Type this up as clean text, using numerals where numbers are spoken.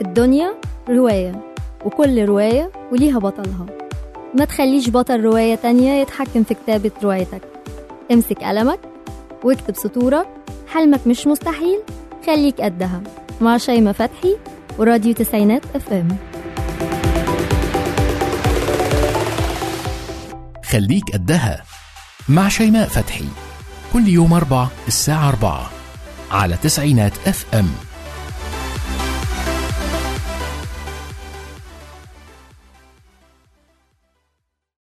الدنيا رواية، وكل رواية وليها بطلها. ما تخليش بطل رواية تانية يتحكم في كتابة روايتك. امسك قلمك واكتب سطورك، حلمك مش مستحيل، خليك قدها. مع شيماء فتحي وراديو تسعينات FM. خليك قدها مع شيماء فتحي، كل يوم 4 الساعة 4 على تسعينات FM.